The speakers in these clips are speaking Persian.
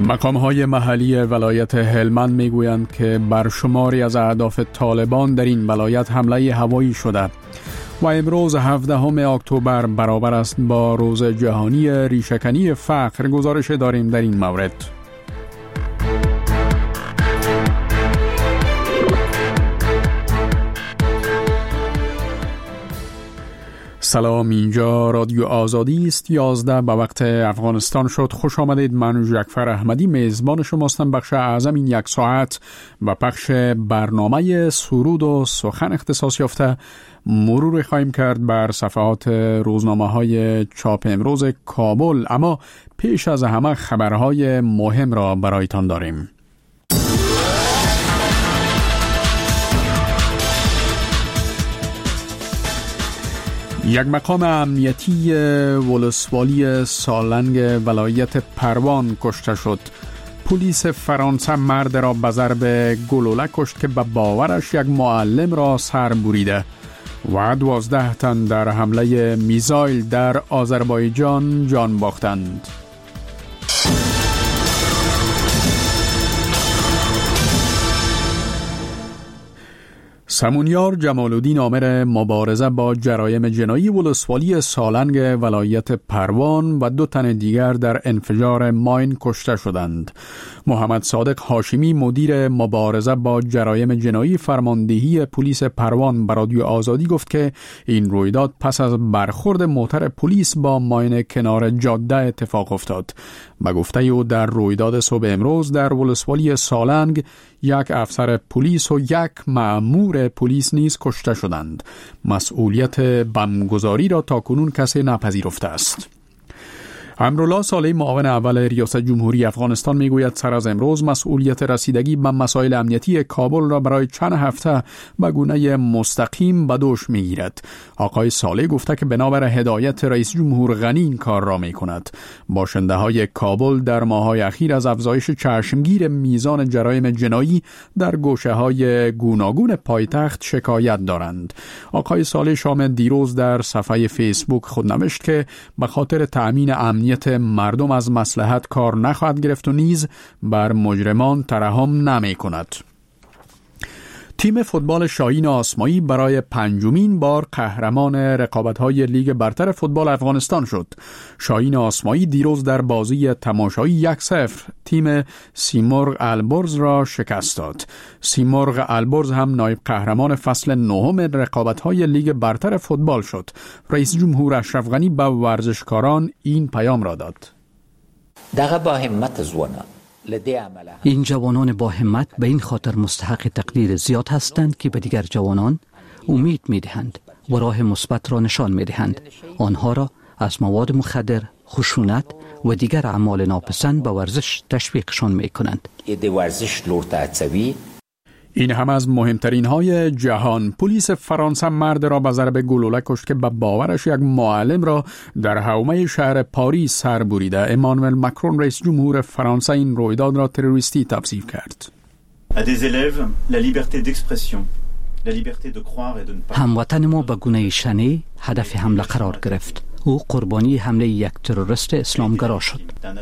مقام‌های محلی ولایت هلمند میگویند که بر شماری از اهداف طالبان در این ولایت حمله هوایی شده و امروز 17 اکتبر برابر است با روز جهانی ریشه‌کنی فقر. گزارش داریم در این مورد. سلام، اینجا رادیو آزادی است. 11 به وقت افغانستان شد. خوش آمدید. من جعفر احمدی میزبان شماستم. بخش اعظم این یک ساعت و پخش برنامه سرود و سخن اختصاص یافته مرور خواهیم کرد بر صفحات روزنامه های چاپ امروز کابل، اما پیش از همه خبرهای مهم را برایتان داریم. یک مقام امنیتی ولسوالی سالنگ ولایت پروان کشته شد. پلیس فرانسه مرد را به ضرب گلوله کشت که به باورش یک معلم را سر بریده و 12 تن در حمله میزایل در آذربایجان جان باختند. سمونیار جمال‌الدین آمر مبارزه با جرایم جنایی ولسوالی سالنگ ولایت پروان و 2 تن دیگر در انفجار ماین کشته شدند. محمد صادق هاشمی مدیر مبارزه با جرایم جنایی فرماندهی پلیس پروان به رادیو آزادی گفت که این رویداد پس از برخورد موتر پلیس با ماین کنار جاده اتفاق افتاد. به گفته او در رویداد صبح امروز در ولسوالی سالنگ یک افسر پلیس و یک مأمور پلیس نیز کشته شدند. مسئولیت بمبگذاری را تاکنون کسی نپذیرفته است. امرالله صالح معاون اول ریاست جمهوری افغانستان میگوید سر از امروز مسئولیت رسیدگی به مسائل امنیتی کابل را برای چند هفته به گونه مستقیم به دوش میگیرد. آقای صالح گفته که بنابر هدایت رئیس جمهور غنی این کار را میکند. باشنده های کابل در ماه‌های اخیر از افزایش چشمگیر میزان جرایم جنایی در گوشه های گوناگون پایتخت شکایت دارند. آقای صالح شام دیروز در صفحه فیسبوک خود نوشت که به خاطر تأمین امنیت مردم از مصلحت کار نخواهد گرفت و نیز بر مجرمان ترحم نمی کند. تیم فوتبال شاهین آسمایی برای 5مین بار قهرمان رقابت‌های لیگ برتر فوتبال افغانستان شد. شاهین آسمایی دیروز در بازی تماشایی 1-0 تیم سیمرغ البرز را شکست داد. سیمرغ البرز هم نایب قهرمان فصل 9 رقابت‌های لیگ برتر فوتبال شد. رئیس جمهور اشرف غنی به ورزشکاران این پیام را داد. دغه با همت زونه این جوانان با همت به این خاطر مستحق تقدیر زیاد هستند که به دیگر جوانان امید می‌دهند و راه مثبت را نشان می‌دهند. آنها را از مواد مخدر، خشونت و دیگر اعمال ناپسند به ورزش تشویقشان می‌کنند. این هم از مهمترین های جهان. پلیس فرانسه مرد را به ضرب گلوله کشت که به باورش یک معلم را در حومه شهر پاریس سر بریده. امانوئل مکرون رئیس جمهور فرانسه این رویداد را تروریستی توصیف کرد. هموطن ما به گونه شنی هدف حمله قرار گرفت. او قربانی حمله یک تروریست اسلامگرا شد.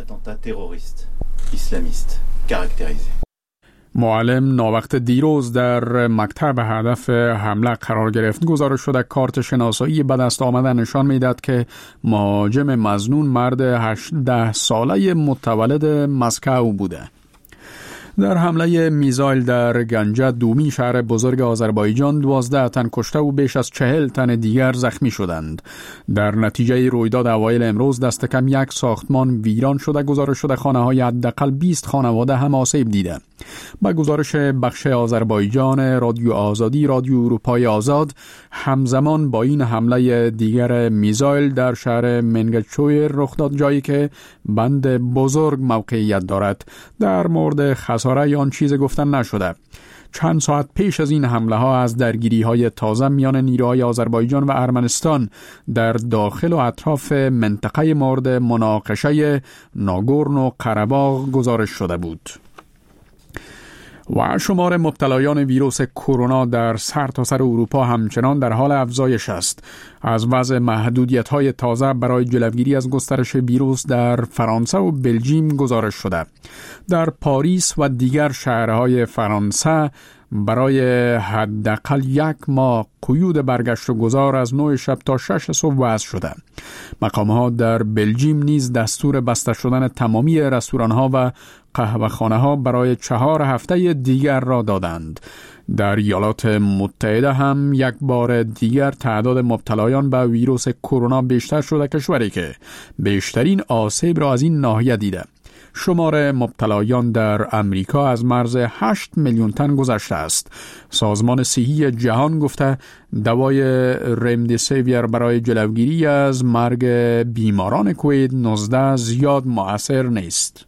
معلم ناوقت دیروز در مکتب هدف حمله قرار گرفت. گزارش شده کارت شناسایی به دست آمده نشان میدهد که مهاجم مظنون مرد 18 ساله متولد مسکو بوده. در حمله میزایل در گنجه دومی شهر بزرگ آذربایجان 12 تن کشته و بیش از 40 تن دیگر زخمی شدند. در نتیجه رویداد اوایل امروز دست کم یک ساختمان ویران شده. گزارش شده خانه‌های حداقل 20 خانواده هم آسیب دیده. با گزارش بخش آذربایجان رادیو آزادی، رادیو اروپای آزاد همزمان با این حمله دیگر میزایل در شهر منگچویر رخ داد، جایی که بند بزرگ موقعیت دارد. در مورد خساره آن چیز گفتن نشده. چند ساعت پیش از این حمله ها از درگیری های تازه میان نیروهای آذربایجان و ارمنستان در داخل و اطراف منطقه مورد مناقشه ناگورنو قره‌باغ گزارش شده بود. و شمار مبتلایان ویروس کرونا در سرتاسر اروپا همچنان در حال افزایش است. از وضع محدودیت‌های تازه برای جلوگیری از گسترش ویروس در فرانسه و بلژیم گزارش شده. در پاریس و دیگر شهرهای فرانسه برای حداقل 1 ماه قیود برگشت و گذار از 9 شب تا 6 صبح وضع شده. مقام‌ها در بلژیم نیز دستور بسته شدن تمامی رستوران‌ها و قهوه‌خانه‌ها برای 4 هفته دیگر را دادند. در ایالات متحده هم یک بار دیگر تعداد مبتلایان به ویروس کرونا بیشتر شده، کشوری که بیشترین آسیب را از این ناحیه دیده. شمار مبتلایان در امریکا از مرز 8 میلیون تن گذشته است. سازمان صحی جهان گفته دوای رمدیسیویر برای جلوگیری از مرگ بیماران کووید 19 زیاد مؤثر نیست.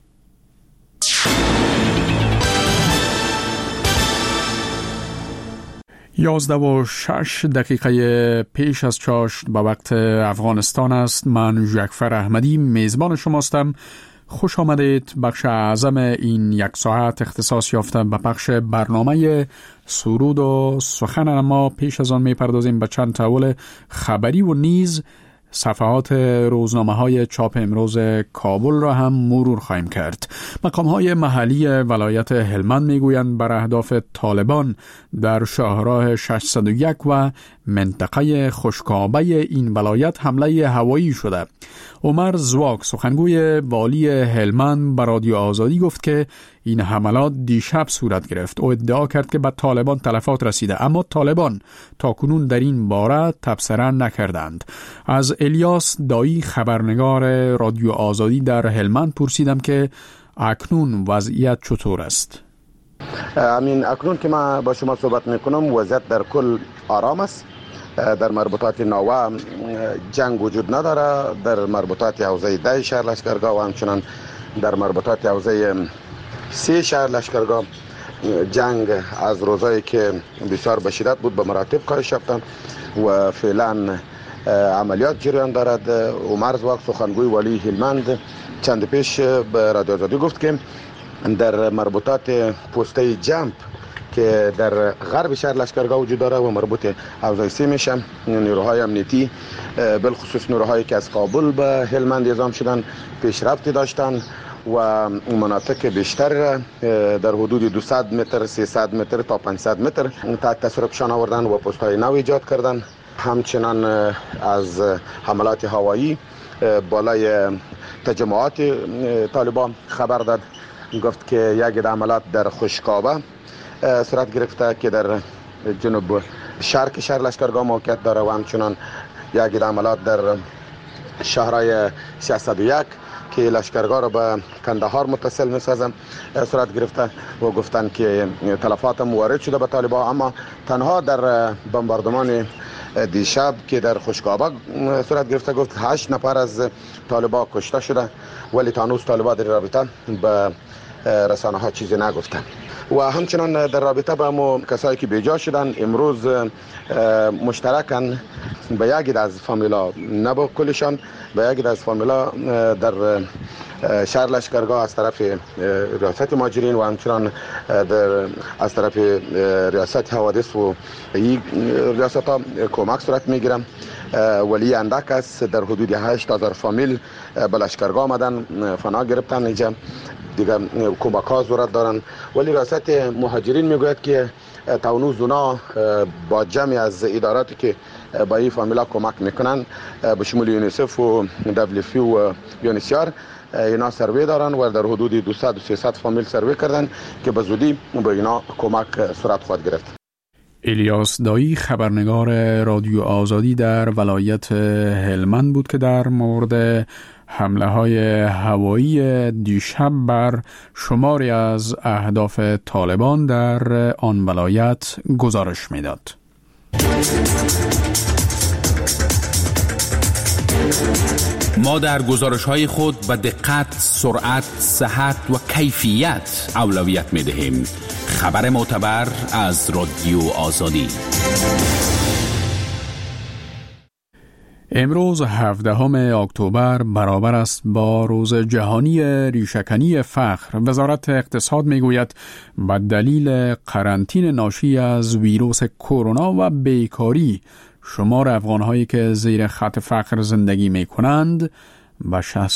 یازده و 6 دقیقه پیش از چاشت به وقت افغانستان است. من جعفر احمدی میزبان شماستم. خوش آمدید. بخش اعظم این 1 ساعت اختصاص یافته به پخش برنامه سرود و سخن ما. پیش از آن میپردازیم به چند تحول خبری و نیز صفحات روزنامه‌های چاپ امروز کابل را هم مرور خواهیم کرد. مقام‌های محلی ولایت هلمند میگویند بر اهداف طالبان در شاهراه 601 و منطقه خشکابه این ولایت حمله هوایی شده. عمر زواک سخنگوی والی هلمند به رادیو آزادی گفت که این حملات دیشب صورت گرفت. او ادعا کرد که به طالبان تلفات رسیده، اما طالبان تاکنون در این باره تبصره نکردند. از الیاس دایی خبرنگار رادیو آزادی در هلمند پرسیدم که اکنون وضعیت چطور است؟ اکنون که من با شما صحبت میکنم وضعیت در کل آرام است. در مربوطات نوه جنگ وجود نداره. در مربوطات حوزه 10 شهر لشکرگاه و همچنان در مربوطات حوزه 3 شهر لشکرگاه جنگ از روزایی که بسیار به شدت بود به مراتب کاهش یافت و فعلا عملیات جریان دارد. عمر زواک سخنگوی والی هلمند چند پیش به رادیو آزادی گفت که در مربوطات پسته جمپ که در غرب شهر لشکرگاه وجود داره و مربوط حوزه 3 میشه، نیروهای امنیتی بالخصوص نیروهایی که از کابل به هلمند اعزام شدن پیشرفتی داشتن و مناطق بیشتر در حدود 200 متر 300 متر تا 500 متر تحت تصرفشان آوردن و پست‌های نو ایجاد کردن. همچنان از حملات هوایی بالای تجمعات طالبان خبر داد. گفت که یک حملات در خشکابه صورت گرفته که در جنوب شرق شهر لشکرگاه موقعیت داره و همچنان یک حملات در شهرهای 601 که لشکرگاه را به کندهار متصل می‌سازم صورت گرفته و گفتن که تلفات وارد شده به طالبان. اما تنها در بمباردمان دیشب که در خشکابه صورت گرفته گفت 8 نفر از طالبان کشته شده، ولی تا هنوز طالبان در رابطه به رسانه ها چیزی نگفتن. و همچنان در رابطه با همو کسایی که بیجا شدن امروز مشترکن به یکی از فامیلا، نه با کلشان، به یکی از فامیلا در شهر لشکرگاه از طرف ریاست مهاجرین و همچنان از طرف ریاست حوادث و ریاست ها کمک صورت میگیرم. ولی اندک است. در حدود 8000 فامیل به لشکرگاه آمدن، فنا گرفتن. اینجا دیگه کمک ها ضرورت دارن. ولی ریاست مهاجرین میگوید که تا هنوز اونا با جمعی از اداراتی که با این فامیلا کمک میکنن به شمول یونیسف و WFP و یونیسیار اینا سروی دارن و در حدود 200 و 300 فامیل سروی کردن که به زودی به اینا کمک صورت خواهد گرفت. الیاس دایی خبرنگار رادیو آزادی در ولایت هلمند بود که در مورد حمله های هوایی دیشب بر شماری از اهداف طالبان در آن ولایت گزارش میداد. ما در گزارش‌های خود به دقت، سرعت، صحت و کیفیت اولویت می‌دهیم. خبر معتبر از رادیو آزادی. امروز 17 اکتبر برابر است با روز جهانی ریشه‌کنی فقر. وزارت اقتصاد میگوید به دلیل قرنطینه ناشی از ویروس کرونا و بیکاری شمار افغان‌هایی که زیر خط فقر زندگی می‌کنند به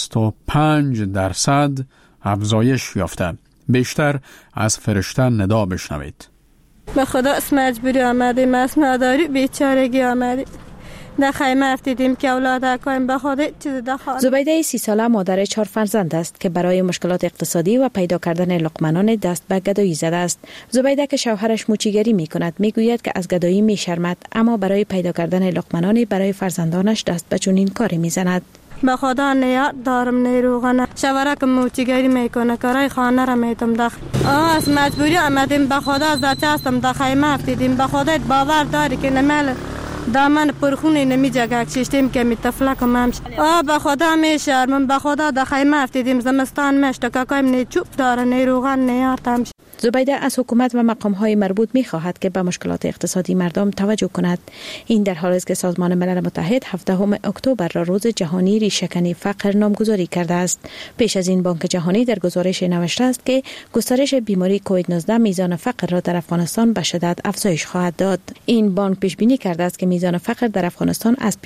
65% افزایش یافته. بیشتر از فرشته ندا بشنوید. به خدا اسم مجبوری آمدیم، اسم نداری بیچارگی آمدیم. در خیمه افتیدیم که اولاد اکایم به خود چیز دخواه. زبیده 30 ساله مادر 4 فرزند است که برای مشکلات اقتصادی و پیدا کردن لقمه‌نان دست به گدایی زده است. زبیده که شوهرش موچیگری می کند می گوید که از گدایی می شرمد، اما برای پیدا کردن لقمه‌نانی برای فرزندانش دست به چنین کاری می زند. به خدا نیاد دارم نیروغنه شوهرک موچیگری میکنه، کارای خانه را میتم داخل. از مجبوری آمدیم، به خدا از دچه هستم در خیمه افتیدیم. به خدا باور داری که نمال دامن پرخونی نمی جگه کشتیم که می تفلکم همش. به خدا می شرمم، به خدا در خیمه افتیدیم. زمستان مشت که کایم نی چوب داره نیروغن نیارد همش. زبیده از حکومت و مقام‌های مربوط می‌خواهد که به مشکلات اقتصادی مردم توجه کند. این در حالی است که سازمان ملل متحد 17 اکتبر را روز جهانی ریشه‌کنی فقر نامگذاری کرده است. پیش از این بانک جهانی در گزارش نوشته است که گسترش بیماری کووید 19 میزان فقر را در افغانستان به شدت افزایش خواهد داد. این بانک پیش بینی کرده است که میزان فقر در افغانستان از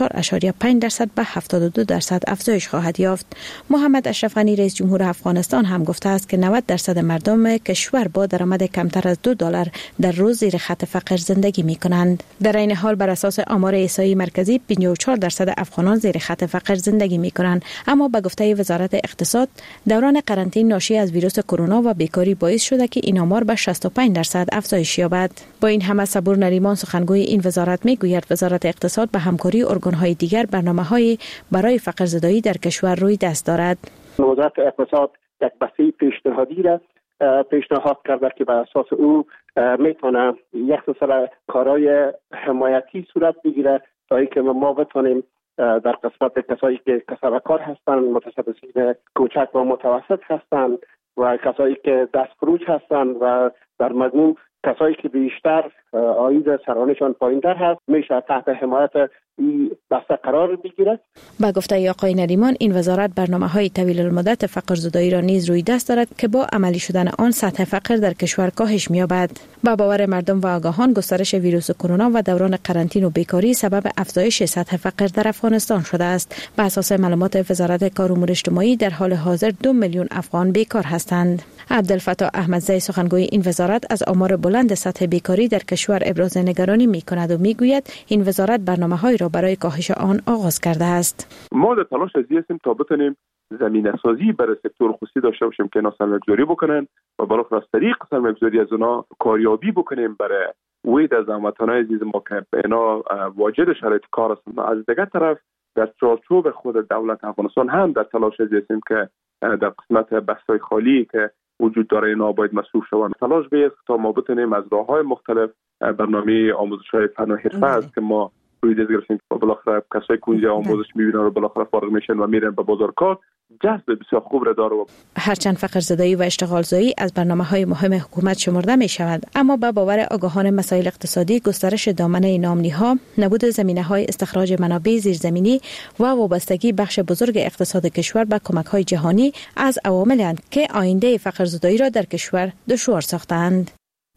54.5% به 72% افزایش خواهد یافت. محمد اشرف غنی رئیس جمهور افغانستان هم گفته است که 90% مردم کشور با درآمد کمتر از $2 در روز زیر خط فقر زندگی می کنند. در این حال بر اساس آمار احصایی مرکزی 54% افغانان زیر خط فقر زندگی می کنند، اما به گفته وزارت اقتصاد دوران قرنطینه ناشی از ویروس کرونا و بیکاری باعث شده که این آمار به 65% افزایش یابد. با این همه صبور نریمان سخنگوی این وزارت می گوید وزارت اقتصاد به همکاری ارگان‌های دیگر برنامه‌های برای فقر زدایی در کشور روی دست دارد. وزارت اقتصاد یک بسیج پیشنهادی را پیشنهاد کرده که بر اساس او میتونه یک سلسله کارهای حمایتی صورت بگیره تا اینکه ما بتونیم در قسمت کسایی که کسب کار هستند، متصدین کوچک و متوسط هستند و کسایی که دستفروش هستند و در مجموع کسایی که بیشتر عاید سرانشان پایین‌تر هست میشه تحت حمایت این بسته قرار بگیرد. با گفته آقای نریمان این وزارت برنامه‌های طویل المدت فقر زدایی را نیز روی دست دارد که با عملی شدن آن سطح فقر در کشور کاهش می‌یابد. با باور مردم و آگاهان گسترش ویروس کرونا و دوران قرنطینه و بیکاری سبب افزایش سطح فقر در افغانستان شده است. بر اساس معلومات وزارت کار و امور اجتماعی در حال حاضر 2 میلیون افغان بیکار هستند. عبدالفتاح احمدزی سخنگوی این وزارت از آمار بلند سطح بیکاری در کشور ابراز نگرانی می‌کند و می‌گوید این وزارت برنامه‌های را برای کاهش آن آغاز کرده است. ما در تلاش هستیم تا بتونیم زمینه‌سازی برای سکتور خصوصی داشته باشیم که اینا سرمایه‌گذاری بکنن و بالاخره از طریق سرمایه‌گذاری از اونا کاریابی بکنیم برای وید از هموطنان عزیز ما که اینا واجد شرایط کار هستند. از دیگر طرف در چارچوب خود دولت افغانستان هم در تلاش هستیم که در قسمت بستای خالی که وجود داره اینا باید مصروف شوند. تلاش بیست تا ما بتونیم از راه‌های مختلف برنامه آموزش‌های فن و حرفه است که ما روی دست گرفتیم و بالاخره کسایی که اونجا آموزش می‌بینن و بالاخره فارغ میشن و میرن به بازار کار جذب بسیار خوب را داره. هرچند فقر زدایی و اشتغال زایی از برنامه‌های مهم حکومت شمرده می‌شود، اما با باور آگاهان مسائل اقتصادی گسترش دامنه نامنی‌ها، نبود زمینه‌های استخراج منابع زیرزمینی و وابستگی بخش بزرگ اقتصاد کشور به کمک‌های جهانی از عواملی که آینده فقر زدایی را در کشور دشوار ساختند.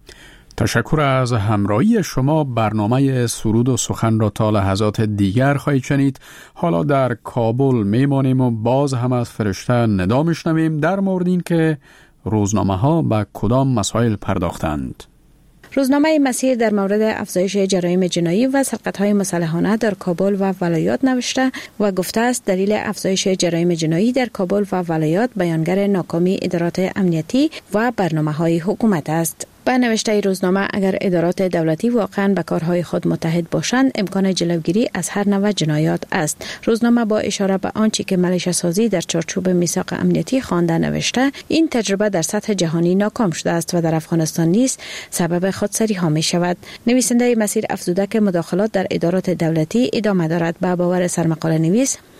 تشکر از همراهی شما. برنامه سرود و سخن را تا لحظات دیگر خواهید شنید. حالا در کابل میمانیم و باز هم از فرشته ندا میشنویم در مورد این که روزنامه ها به کدام مسائل پرداختند. روزنامه مسیر در مورد افزایش جرایم جنایی و سرقت‌های مسلحانه در کابل و ولایات نوشته و گفته است دلیل افزایش جرایم جنایی در کابل و ولایات بیانگر ناکامی ادارات امنیتی و برنامه‌های حکومت است. با نوشته روزنامه اگر ادارات دولتی واقعاً به کارهای خود متحد باشند امکان جلوگیری از هر نوع جنایات است. روزنامه با اشاره به آنچه که ملیشه سازی در چارچوب میثاق امنیتی خوانده نوشته این تجربه در سطح جهانی ناکام شده است و در افغانستان نیز سبب خودسری ها می شود. نویسنده مسیر افزوده که مداخلات در ادارات دولتی ادامه دارد. با باور سرمقاله نویس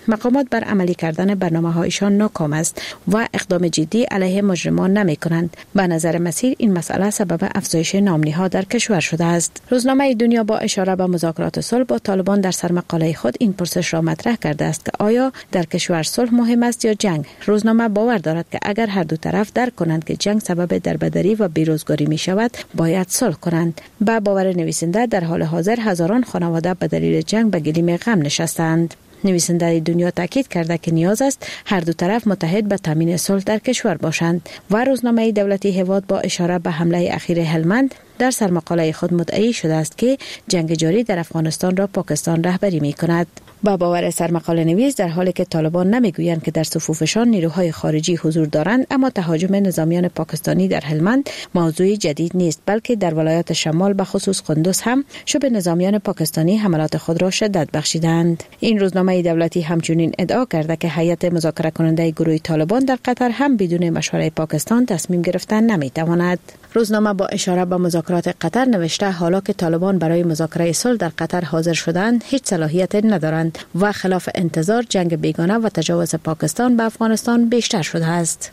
مقامات بر عملی کردن برنامه‌هایشان ناکام است و اقدام جدی علیه مجرمان نمی‌کنند. به نظر مسیر این مسئله سبب افزایش نامنی‌ها در کشور شده است. روزنامه دنیا با اشاره به مذاکرات صلح با طالبان در سرمقاله خود این پرسش را مطرح کرده است که آیا در کشور صلح مهم است یا جنگ؟ روزنامه باور دارد که اگر هر دو طرف درک کنند که جنگ سبب دربدری و بیروزگاری می شود، باید صلح کنند. با باور نویسنده در حال حاضر هزاران خانواده به دلیل جنگ به گلیم غم نشستند. نویسنده دنیا تاکید کرده که نیاز است هر دو طرف متحد به تامین صلح در کشور باشند و روزنامه دولتی هواد با اشاره به حمله اخیر هلمند در سرمقاله خود مدعی شده است که جنگ جاری در افغانستان را پاکستان رهبری می کند. با باور سرمقاله نویس در حالی که طالبان نمیگویند که در صفوفشان نیروهای خارجی حضور دارند، اما تهاجم نظامیان پاکستانی در هلمند موضوع جدید نیست، بلکه در ولایت شمال به خصوص قندوز هم شبه نظامیان پاکستانی حملات خود را شدت بخشیدند. این روزنامه دولتی همچنین ادعا کرده که هیئت مذاکره کننده گروه طالبان در قطر هم بدون مشوره پاکستان تصمیم گرفتن نمیتواند. روزنامه با اشاره به مذاکرات قطر نوشته حالا که طالبان برای مذاکره صلح در قطر حاضر شدند، هیچ صلاحیت ندارند و خلاف انتظار جنگ بیگانه و تجاوز پاکستان به افغانستان بیشتر شده است.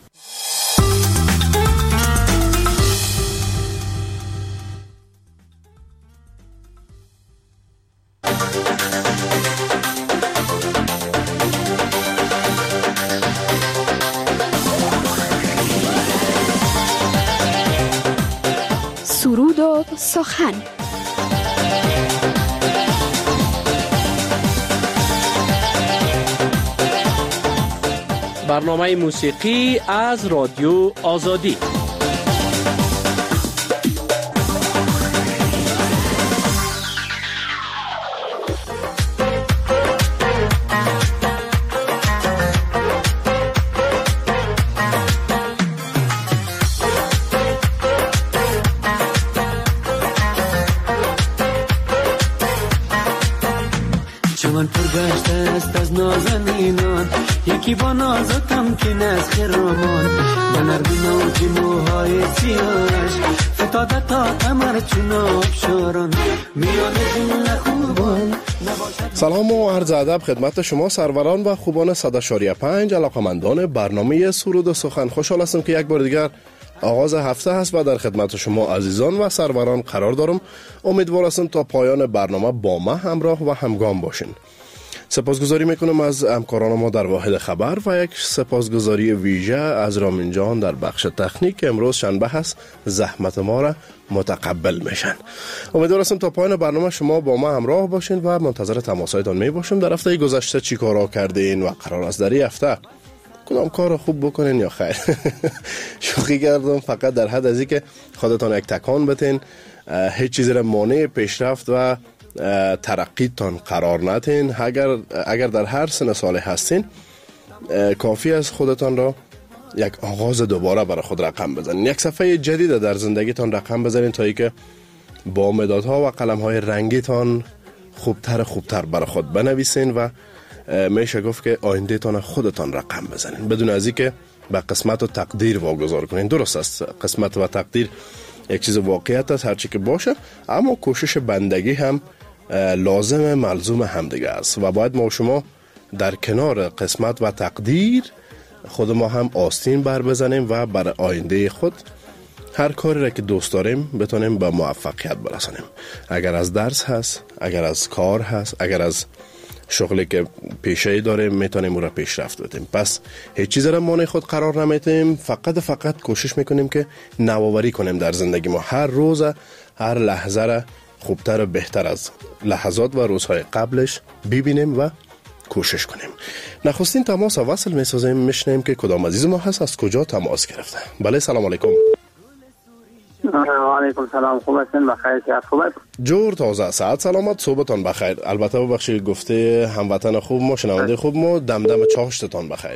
سرود و سخن. برنامه موسیقی از رادیو آزادی. چمن پر گشته است از نازنینان، یکی با نازکم که نزخ رامان، به نرمی نوجی موهای سیاهش فتاده تا کمر چون آبشاران، میان جمله خوبان. سلام و عرض ادب خدمت شما سروران و خوبان 100.5 علاقمندان برنامه سرود و سخن. خوشحال هستم که یک بار دیگر آغاز هفته هست و در خدمت شما عزیزان و سروران قرار دارم. امیدوار هستم تا پایان برنامه با ما همراه و همگام باشین. سپاسگزاری میکنم از همکاران ما در واحد خبر و یک سپاسگزاری ویژه از رامین جان در بخش تکنیک که امروز شنبه هست زحمت ما را متقبل میشن. امیدوار هستم تا پایان برنامه شما با ما همراه باشین و منتظر تماسهایتان میباشم. در هفته گذشته چی کارا کردین و قرار است در این هفته کدام کار خوب بکنین یا خیر؟ شوخی کردم، فقط در حد از این که خودتان یک تکان بتین، هیچ چیزی را مانع پیشرفت و ترقیتان قرار ندین. اگر در هر سن ساله هستین کافی است خودتان را یک آغاز دوباره برای خود رقم بزنین، یک صفحه جدید در زندگیتان رقم بزنین تا اینکه با مدادها و قلم‌های رنگیتان خوبتر برای خود بنویسین و میشه گفت که آینده تان خودتان رقم بزنین بدون از اینکه به قسمت و تقدیر واگذار کنین. درست است، قسمت و تقدیر یک چیز واقعیت است هرچی که باشه، اما کوشش بندگی هم لازم ملزوم همدیگه است و باید ما و شما در کنار قسمت و تقدیر خود ما هم آستین بر بزنیم و برای آینده خود هر کاری را که دوست داریم بتونیم به موفقیت برسانیم. اگر از درس هست، اگر از کار هست، اگر از شغلی که پیشه‌ای داریم میتونیم اون را پیشرفت بدیم. پس هیچ چیز را مانع خود قرار نمیدیم، فقط کوشش میکنیم که نوآوری کنیم در زندگی ما. هر روز هر لحظه را خوبتر و بهتر از لحظات و روزهای قبلش ببینیم و کوشش کنیم. نخستین تماس وصل میسازیم، میشنیم که کدام عزیز ما هست، از کجا تماس گرفته. بله سلام علیکم. و علیکم سلام، خوب هستین؟ بخیر که خوبت؟ جور تازه، ساعت سلامت، صبحتان بخیر. البته ببخشید گفته هموطن خوب ما، شنونده خوب ما، دمدم چاشتتان بخیر.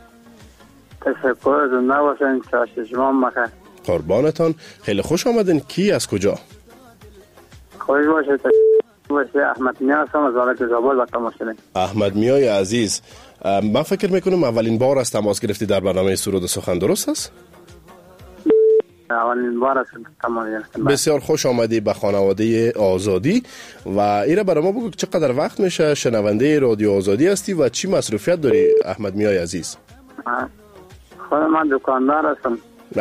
تشکر، زنده باشین، چاشت شما بخیر. قربانتان. خیلی خوش آمدین. کی از کجا؟ خوش باشید. احمد میا هستم از ولایت زابل و تماس شدیم. احمد میای عزیز، من فکر میکنم اولین بار از تماس گرفتی در برنامه سرود و سخن، درست است؟ اولین بار است تمام گرفتم. بسیار خوش آمدی به خانواده آزادی. و ایره برای ما بگو چقدر وقت میشه شنونده رادیو آزادی هستی و چی مصروفیت داری احمد میای عزیز؟ خود من دکاندار هستم.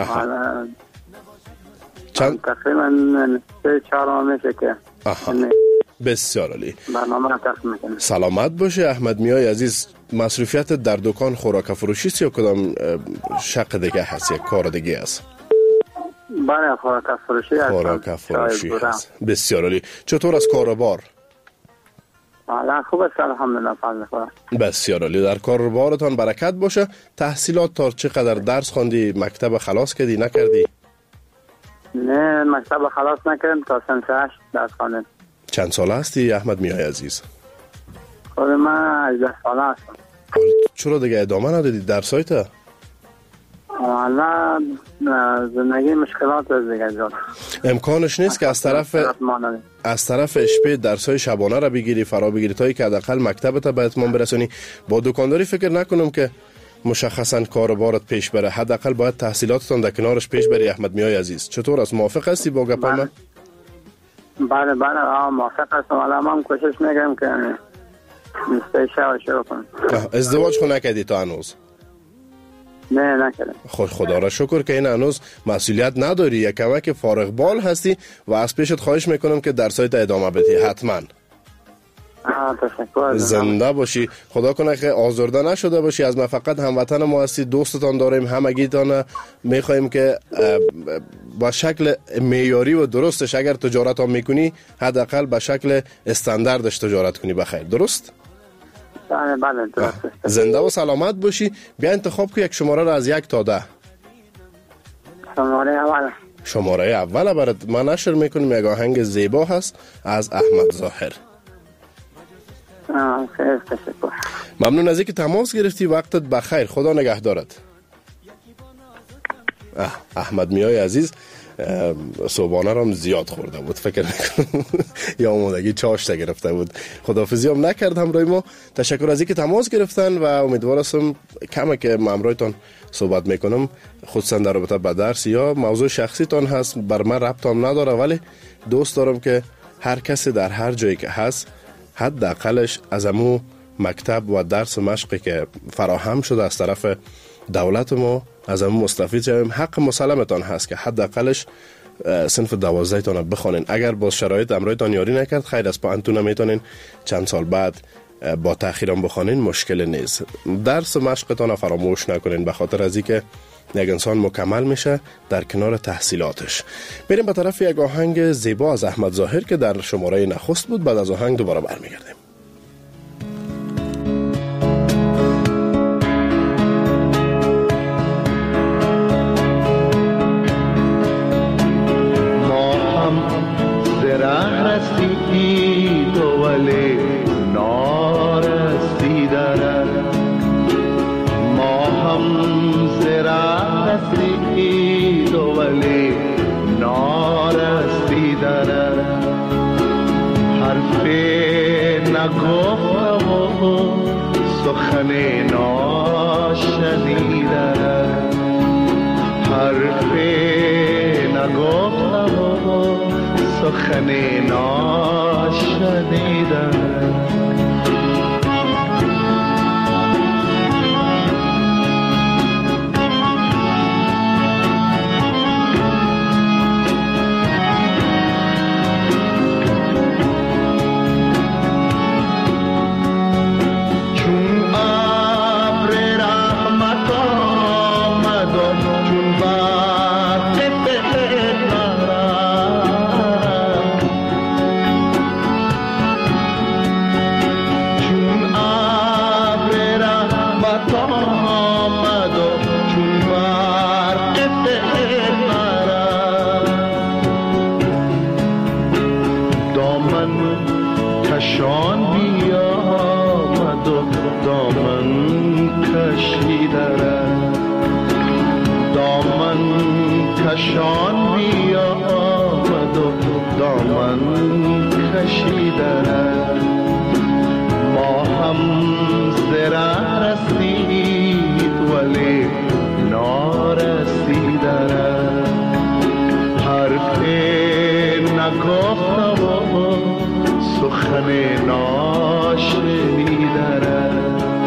چند؟ تقریبا 3-4 ماه میشه که بسیار عالی. برنامه را تقسیم میکنم. سلامت باشه احمد میای عزیز. مصروفیت در دکان خوراک فروشی است یا کدام شق دیگه هست یا کار دیگه است؟ بله خوراک فروشی هست. خوراک فروشی هست. بسیار عالی. چطور از کاروبار؟ حالا خوب است الحمدلله فضل خدا. بسیار عالی. در کاروبارتان برکت باشه. تحصیلات تا چقدر درس خواندی؟ مکتب خلاص کردی نکردی؟ نه مکتب خلاص نکردم تا صنف 8 درس خواندم. چند ساله هستی احمد میای عزیز؟ خود من 18 ساله هستم. چرا دیگه ادامه ندادی درسایت؟ حالا زندگی مشکلات است دیگه جان. امکانش نیست که از طرف اشپی درسای شبانه را بگیری فرا بگیری تا که حداقل مکتبت به اتمام برسونی. با دکانداری فکر نکنم که مشخصا کاروبارت پیش بره. حداقل باید تحصیلاتتون در کنارش پیش بری احمد میای عزیز. چطور است؟ موافق هستی با گپ من؟ بله موافق هستم. حالا من کوشش میکنم که مستشفى شروع کنم. ازدواج خو نکردی تا هنوز؟ نه نکردم. خدا را شکر که این هنوز مسئولیت نداری. یک کمک فارغ بال هستی و از پیشت خواهش میکنم که درسایت ادامه بدی حتما. تشکر. زنده باشی. خدا کنه که آزرده نشده باشی. از ما فقط هموطن ما هستی، دوستتان داریم، همگیتان میخوایم که با شکل معیاری و درستش اگر تجارت هم میکنی حداقل به شکل استانداردش تجارت کنی بخیر. درست؟ بله درست. زنده و سلامت باشی. بیا انتخاب که یک شماره را از 1 تا 10. شماره اول برات ما نشر میکنیم. یک آهنگ زیبا هست از احمد ظاهر. خیلی تشکر. ممنون از اینکه تماس گرفتی. وقتت بخیر. خدا نگهدارت. احمد میای عزیز صبحانه رو هم زیاد خورده بود فکر میکنم یا آمادگی چاشت گرفته بود. خداحافظی هم نکرد همراه ما. تشکر از اینکه تماس گرفتن و امیدوار هستم کمی که همراهتان صحبت میکنم خصوصا در رابطه با درس یا موضوع شخصی تان هست بر من ربط هم نداره، ولی دوست دارم که هر کسی در هر جایی که هست حداقلش از امو مکتب و درس مشقی که فراهم شده از طرف دولت ما از امو مستفید شویم. حق مسلمتان هست که حداقلش صنف 12 تان بخونین. اگر با شرایط امرایتان یاری نکرد خیر است، با انتون میتونین چند سال بعد با تأخیرم بخونین، مشکل نیست. درس مشقتان فراموش نکنین، به خاطر از اینکه یک انسان مکمل میشه در کنار تحصیلاتش. بریم به طرف یک آهنگ زیبا از احمد ظاهر که در شماره نخست بود. بعد از آهنگ دوباره برمیگردیم. ما هم زره رسید ولی نارسیدن، ما هم زره رسید ولی نارسیدن، حرفی نگفتم و سخنی ناشنیدن، حرفی نگفتم و سخنی ناشنیدن. شان بیا آمد و دامن کشیدن، ما هم زره رسید ولی نارسیدن. سخن ناشنیده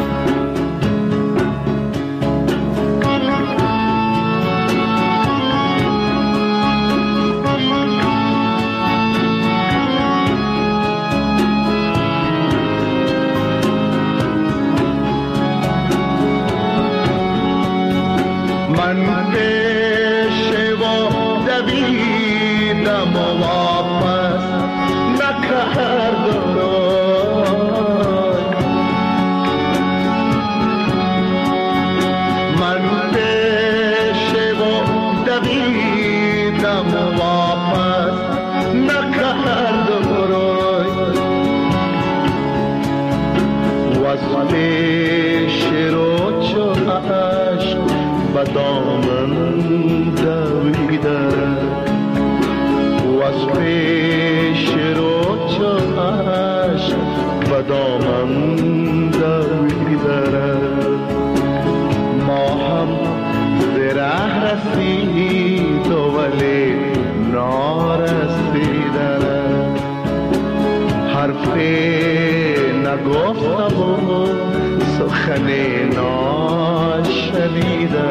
من پیشوا دویدم و واپس نکردم من پیشوا دویدم و واپس نکردم وز پیش رو چهش به دامن دویده و از پیش رو چهش به دامن دویده ما هم زره رسید ولی نارسیده حرفی نگفتم و سخن ناشنیده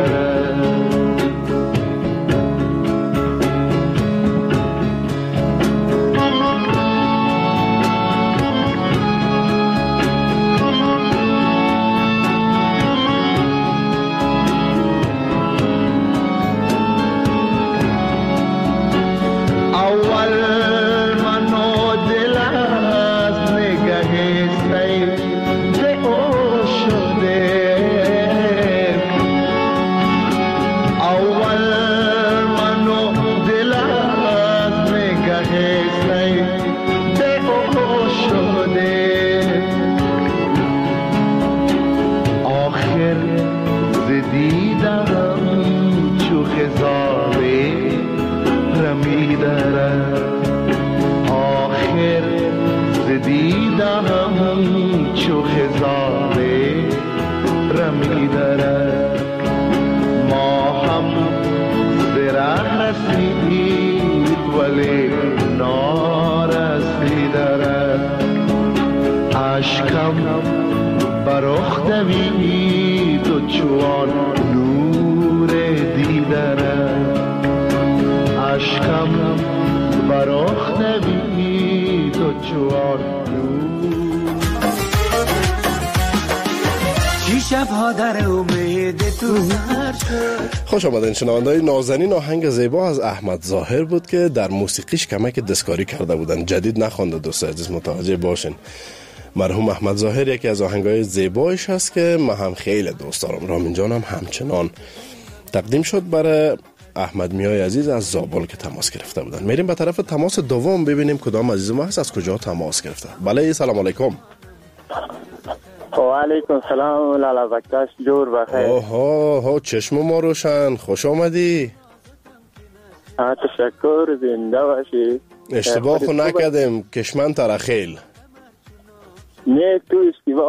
اشکم برخ دوید و چوان نور دیدره اشکم برخ دوید و چوان شب‌ها در امید تو خوش آمدین شنونده‌های نازنین. آهنگ زیبا از احمد ظاهر بود که در موسیقیش کمک دستکاری کرده بودن، جدید نخوانده. دوست عزیز متوجه باشین مرحوم احمد ظاهر یکی از آهنگای زیبایش هست که من هم خیلی دوست دارم. رامین جانم همچنان. تقدیم شد برای احمد میای عزیز از زابل که تماس گرفته بودن. میریم به طرف تماس دوم ببینیم کدام عزیز ما هست، از کجا تماس گرفته. بله سلام علیکم. و علیکم سلام لالا بکتاش جور بخیر. اوه چشم ما روشن، خوش آمدی. تشکر، زنده باشی. اشتباه خو نکردیم کشمن ترخیل. نه تو اشتباه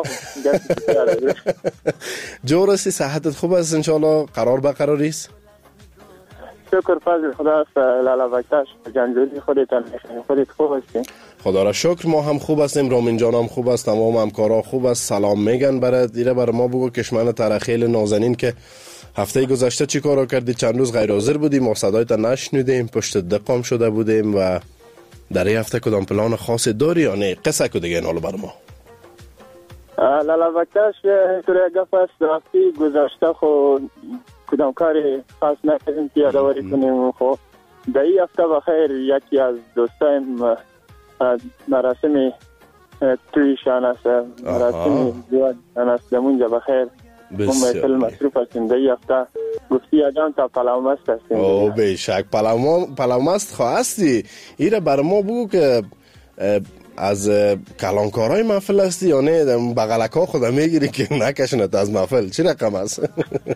جور هستی، صحتت خوب است انشالله، قرار بقراری است؟ شکر فضل خدا است لالا بکتاش. جنجولی خودت خوب هستی؟ خدا را شکر ما هم خوب هستیم، رامین جان هم خوب است، تمام همکارا خوب است. سلام میگن برای ما بگو کشمن ترخیل نازنین که هفته گذشته چی کارا کردی؟ چند روز غیر حاضر بودیم، ما صدایت نشنیدیم، پشت دقام شده بودیم و در این هفته کدام پلان خاصی داری یا نه؟ قصه کو دیگه اینالو بر ما. لالا بکتاش اینطوری گفت است هفته گذشته خو کدام کاری خاص نکردیم که یادآوری کنیم. خو در این هفته بخیر یکی از دوستایم مراسم تویشان است، مراسم زیادشان است دمونجا بخیر اون محفل مصروف هستیم. در این هفته گفتی آدم تا پلومست هستیم. او بیشک پلومست خواستی. ایره بر ما بگو که از کلانکارای محفل هستی یا نه بغلکا خدا میگیری که نکشنت از محفل؟ چی رقم است؟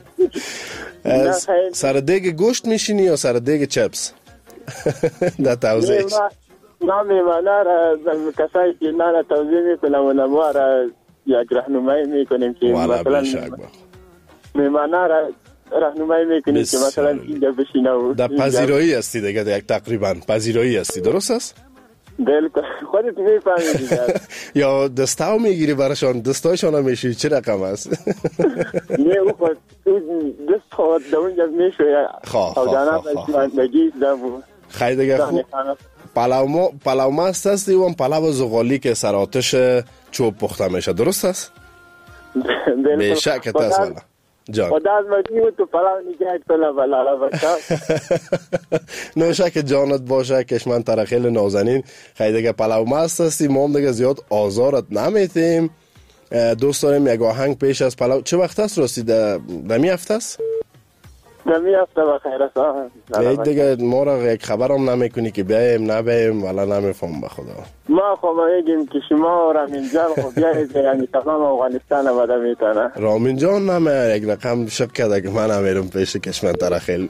سر دیگ گوشت میشینی یا سر دیگ چپس؟ در توضیح ما میمانه را کسایی که نه توضیح میکنم و ما را یک راهنمایی میکنیم که مثلا میمانه را راهنمایی میکنیم که مثلا اینجا بشینه و در پذیرایی هستی دیگه، یک تقریبا پذیرایی هستی، درست است؟ بالکل خودت میفهمی دیگه. یا دستاو میگیری براشون، دستایشون هم میشوی، چه رقم است؟ نه او خود دست خود اونجا میشوی. بگی دبو خیلی دیگه خوب. پلاو ماست هست دیوان پلاو زغالی که سر آتش چوب پخته میشه، درست است؟ به شک هست والا جان. خدا از مدیو تو پلاو نگهت پلا بلا بکا. نو شک جانت باشه کشمن تر خیلی نازنین. خیلی دیگه پلاو ماست هستی، ما هم دیگه زیاد آزارت نمیتیم. دوست داریم یک آهنگ پیش از پلاو. چه وقت است راستی؟ دمی هفته است؟ دمی هفته بخیر است. دیگه ما را یک خبرم نمیکنی که بیایم نبایم ولی نمیفهم به خدا. ما خب میگیم که شما رامین جان خب بیایید یعنی تمام افغانستان بده میتونه. رامین جان نمی یک رقم شک کرده که من نمیرم پیش کشمن ترخیل.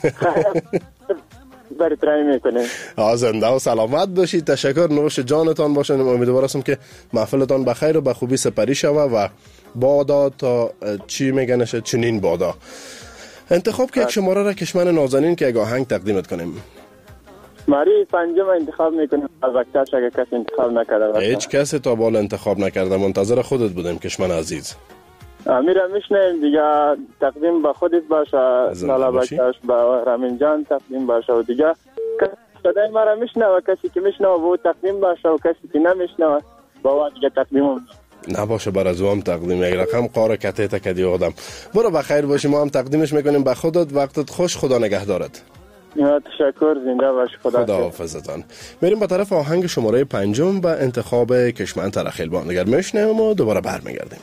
برای میکنه. زنده و سلامت باشید. تشکر، نوش جانتان باشین. امیدوار هستم که محفلتان بخیر و به خوبی سپری شود و بادا تا چی میگنش چنین بادا. انتخاب که یک شماره را کشمن نازنین که یک آهنگ تقدیمت کنیم. ماری پنجم انتخاب میکنیم. از وقتش اگه کسی انتخاب نکرده هیچ کسی تا بالا انتخاب نکرده. منتظر خودت بودیم کشمن عزیز. میرا میشنیم دیگه. تقدیم به خودت باشه، لالا بکش با رامین جان تقدیم باشه و دیگه صدای ما را میشنوه کسی که میشنوه و تقدیم باشه و کسی که نمیشنوه با دیگه تقدیم نباشه. بر از هم تقدیم یک رقم قاره کتیت کدی آدم. برو بخیر باشی، ما هم تقدیمش میکنیم به خودت. وقتت خوش، خدا نگهدارت. تشکر، زنده باش. خدا حافظتان. میریم به طرف آهنگ شماره 5 به انتخاب کشمن ترخیل. با نگر میشنیم و دوباره برمیگردیم.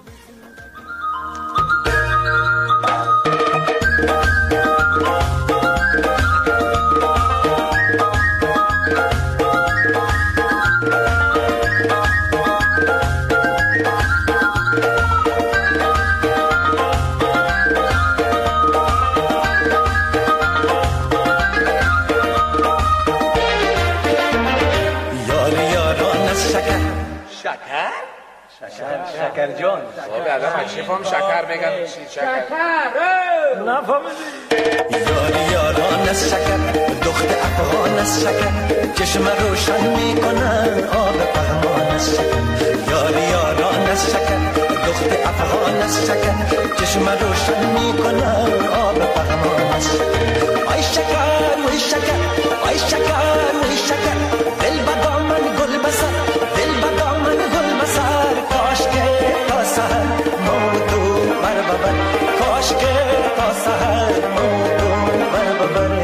شکر جان بابا آدم شفام شکر میگن. شکر نفهمیدی؟ یاری یاران از شکر، دخت افغان از شکر، چشم روشن میکنن آب پهمان از شکر. یاری یاران از شکر، دخت افغان از شکر، چشم روشن میکنن آب پهمان از شکر. آی شکر وی شکر، آی شکر وی شکر، دل با من گل بسر، دل با من گل بسر. کاش که تا سحر موتو بر ببر، کاش که تا سحر موتو بر ببر.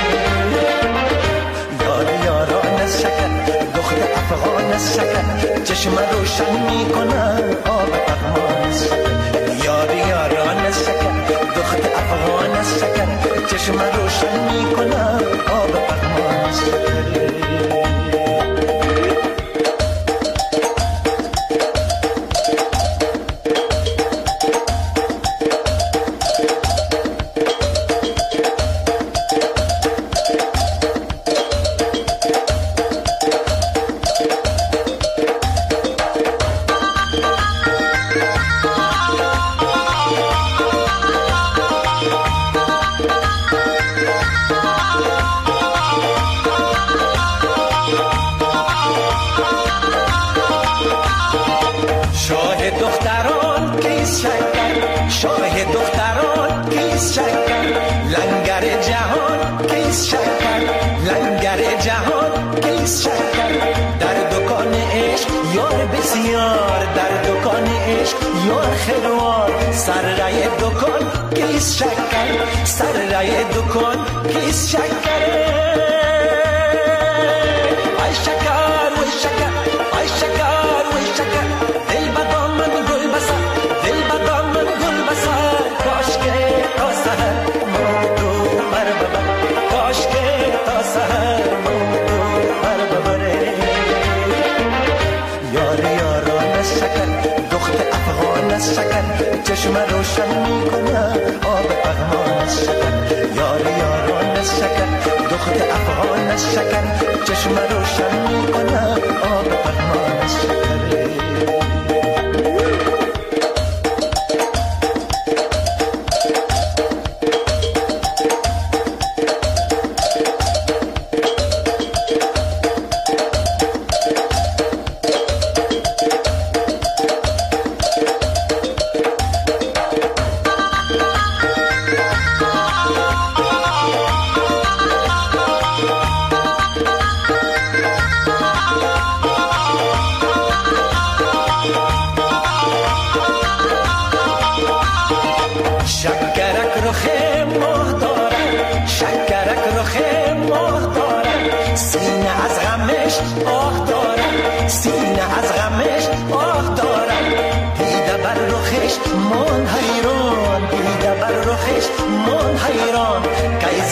یاری یاران از شکر، دخت افغان از شکر، چشم روشن میکنن آب پهمان از شکر. یاری یاران از شکر، دخت افغان از شکر، چشم روشن میکنن آب پهمان از شکر. چشم روشن میکنه آب پهمان از شکر. یاری یاران از شکر، دخت افغان از شکر، چشم روشن میکنه آب پهمان از شکر.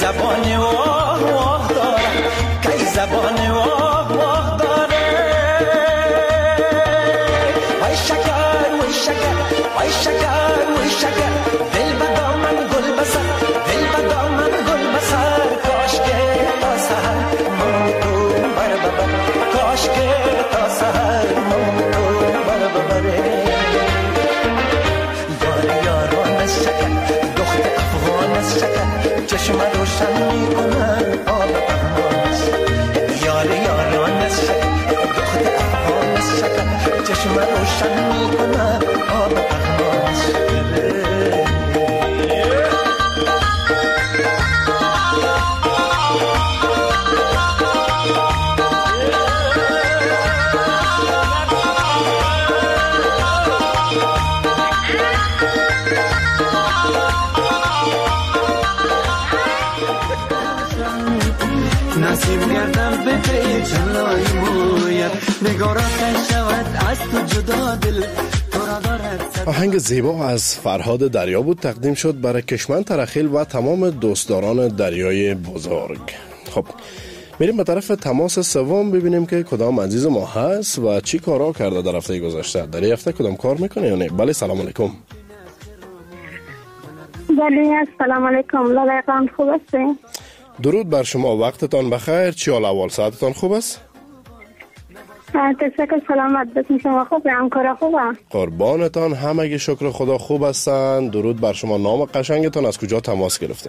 زبان واه واه داره کی زبان واه واه داره وای شکر وای شکر وای شکر وای شکر دل به دامن گل بسر دل به دامن گل بسر کاش که تا سحر من تو بر ببر کاش که تا سحر من تو بر ببره یار یاران از شکر دخت افغان از شکر چشم روشن میکنن آب احماس یار یاران از شکر دخت افغان از شکر چشم روشن میکنن آب احماس نسیم گردم به پی جلای مویت نگارات شود از تو جدا دل تو را دارد. آهنگ زیبا از فرهاد دریا بود تقدیم شد برای کشمن ترخیل و تمام دوستداران دریای بزرگ. خب میریم به طرف تماس سوم ببینیم که کدام عزیز ما هست و چی کارا کرده در هفته گذشته. در این هفته کدام کار میکنه یا نه؟ بله سلام علیکم. بله سلام علیکم. لالایقان خوب هستین؟ درود بر شما، وقتتان بخیر. چی حال احوال؟ ساعتتان خوب است؟ تشکر سلامت باشین. شما خوبه؟ همکارا خوبه؟ قربانتان، همگی شکر خدا خوب هستند. درود بر شما. نام قشنگتان، از کجا تماس گرفتین؟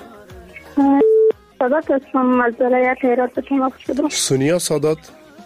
سادات هستم از ولایت هرات به تماس شدم. سونیا سادات؟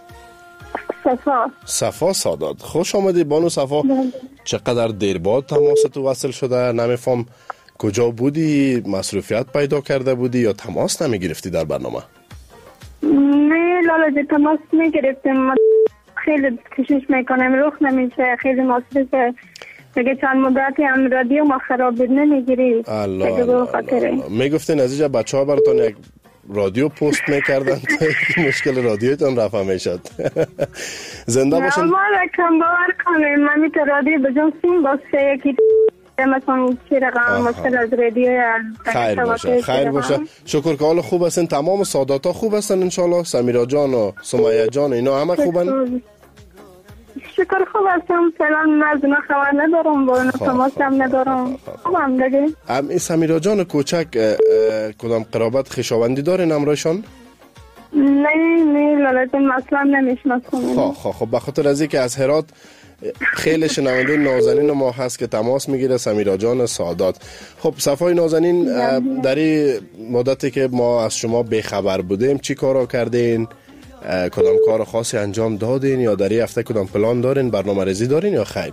صفا سادات. خوش آمدی بانو صفا. چقدر دیر بعد تماس تو وصل شده؟ نمیفهم کجا بودی؟ مصروفیت پیدا کرده بودی یا تماس نمی گرفتی در برنامه؟ نه لالا جی تماس می گرفتیم. خیلی کوشش میکنم رخ نمیشه. خیلی مصروفه. دیگه چند مدتی هم رادیو ما خراب بود نمیگیری. الله میگفتین از اینجا بچه ها براتون یک رادیو پست میکردن تا مشکل رادیوتون رفع میشد. زنده باشین. ما رکم باور کنیم من میتو رادیو بجون سیم باسته یکی مثلا چی رقم مشکل از رادیو. خیر باشه. شکر که حال خوب هستین. تمام ساداتا خوب هستن انشالله؟ سمیرا جان و سمیه جان اینا همه خوبن؟ شکر خوب هستم. فعلا از اونا خبر ندارم. با اونا تماس هم ندارم. خوبم دیگه. این سمیرا جان کوچک کدام قرابت خویشاوندی دارین امرایشان؟ نه لالتون اصلا نمیشناسم. خب بخاطر از اینکه از هرات خیلی شنونده نازنین ما هست که تماس میگیره. سمیرا جان سادات. خب صفای نازنین، در این مدتی که ما از شما بیخبر بودیم چی کارا کردین؟ کدام کار خاصی انجام دادین یا در این هفته کدام پلان دارین؟ برنامه ریزی دارین یا خیر؟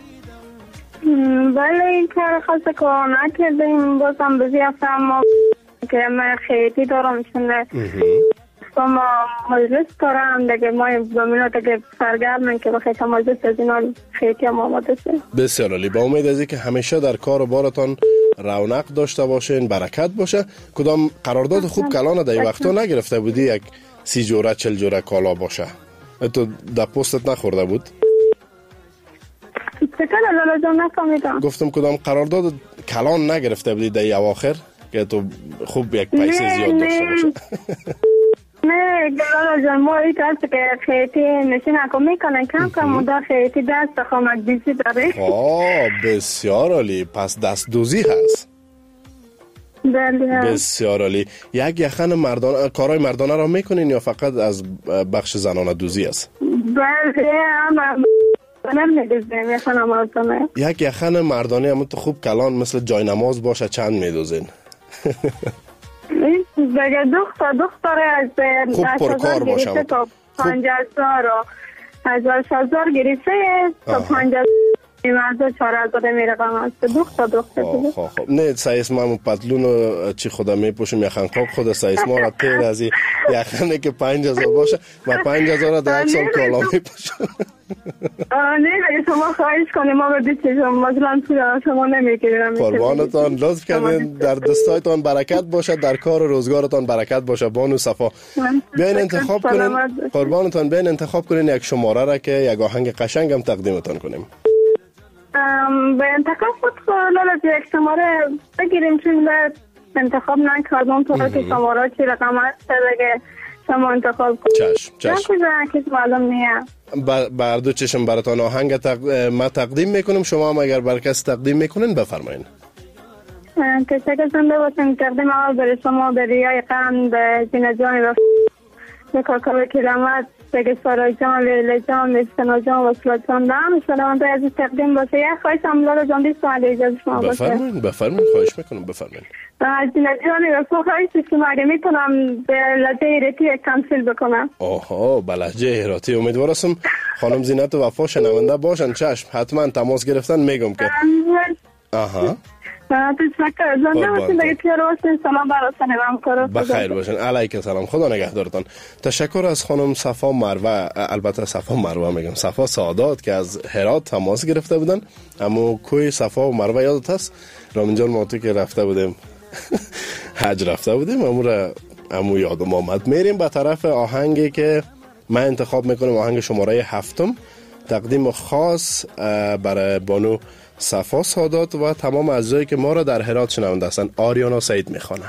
بله این کار خاصی کار نکردیم. بازم بزی هفته ما که من خیلی دارم شنده ما مجلس دارم دیگه. ما زمینه دیگه سرگرمن که بخیط مجلس از اینا خیلی هم آماده شد. بسیار عالی. با امید از که همیشه در کار و بارتان رونق داشته باشین، برکت باشه. کدام قرارداد خوب کلانه در این وقتا نگرفته بودی یک 30 جوره 40 جوره کالا باشه؟ تو در پستت نخورده بود؟ گفتم کدام قرارداد کلان نگرفته بودی در این اواخر که تو خوب یک پیسه زیاد داشته باشه؟ نه گلالا جان ما این دست که خیلی نشین اکو میکنن کم مدار خیلی دست خامک دیزی داره. بسیار عالی. پس دست دوزی هست. بله بسیار عالی. یک یخن مردانه کارهای مردانه را میکنین یا فقط از بخش زنانه دوزی است؟ بله یک یخن مردانه هم تو خوب کلان مثل جای نماز باشه چند میدوزین؟ دیگه دختر از خوب پرکار باشه 50,000 و 10,000 گرفته تا 50,000 4,000 میرقم است. دختر نه سایس ما پتلون چی خدا میپوشم یخن خواب خود سایس ما را تیر از یخنه که 5,000 باشه و 5,000 را در یک سال کالا میپوشم. نه شما خواهش کنیم ما به دیچه مثلا شما نمیگیرم. قربانتان لطف کردین. در دستایتان برکت باشه، در کار و روزگارتان برکت باشه بانو صفا. بیاین انتخاب کنین قربانتان، بیاین انتخاب کنین یک شماره را که یک آهنگ قشنگ هم تقدیمتان کنیم. به انتخاب خود لالا یک شماره بگیریم چون انتخاب نکردم تو که شماره چی رقم هست دیگه شما انتخاب کنید. چشم کس معلوم نیست. بر دو چشم براتان آهنگ ما تقدیم میکنم، شما هم اگر بر کس تقدیم میکنین بفرمایین. تشکر زنده باشم. تقدیم اول برای شما، به ریای قند، به جینا جان و به کاکا کرامت، به سارا جان، لیلا جان، به سنا جان و سلا جان دارم. سلامت عزیز تقدیم باشه. یک خواهش املالا جان دیست و علی اجازه شما باشه. بفرمایین خواهش میکنم بفرمایین. جینا جان و سو خواهش که اگه میتونم به لحجه ایراتی تمثیل بکنم. آها به لحجه ایراتی امیدوار هستم خانم زینت و وفا شنونده باشن. چشم حتما تماس گرفتن میگم که آها تشکر زنده باشین. دیگه پیار باشین. سلام براتون همکارا. بخیر باشین. علیک سلام. خدا نگهدارتان. تشکر از خانم صفا مروه، البته صفا مروه میگم، صفا سعادات که از هرات تماس گرفته بودن. اما کوی صفا و مروه یادت هست؟ رامین جان ما تو که رفته بودیم حج رفته بودیم، امو یادم آمد. میریم به طرف آهنگی که من انتخاب میکنم، آهنگ شماره 7، تقدیم خاص برای بانو صفا سعادات و تمام اعضایی که ما را در هرات شنونده هستند. آریانا سعید میخوانه.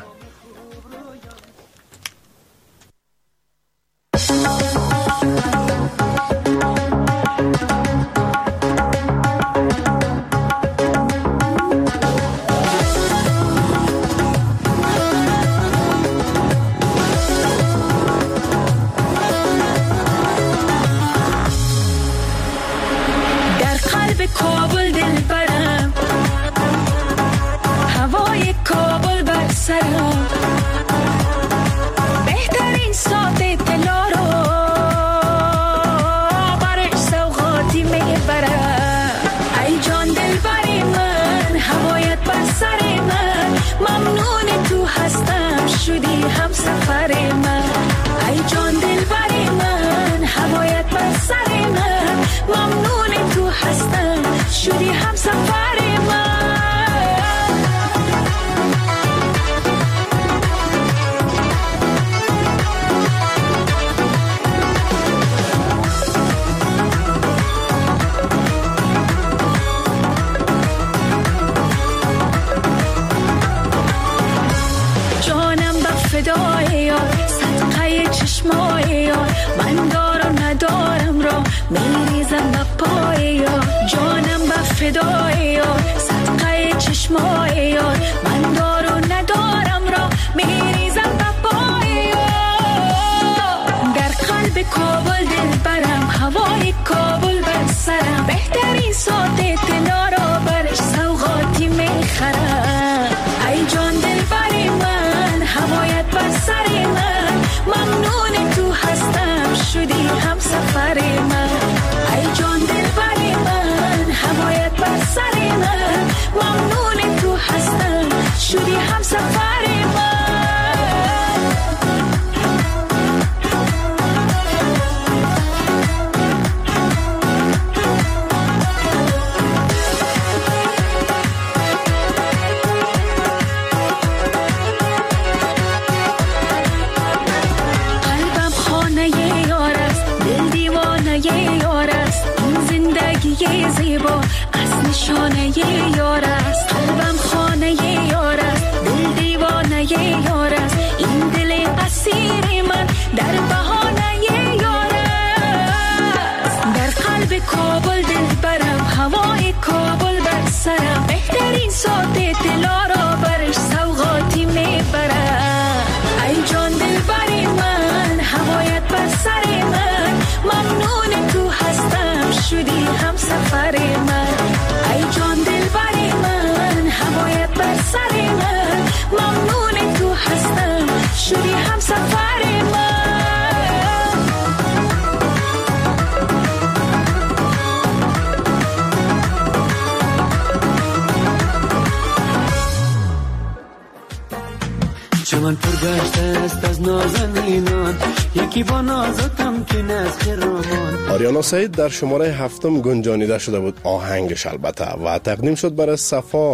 چمن پر گشته است از نازنینان، یکی با نازتم که ناز خرامان. آریانا سعید در شماره 7 گنجانیده شده بود، آهنگش البته، و تقدیم شد برای صفا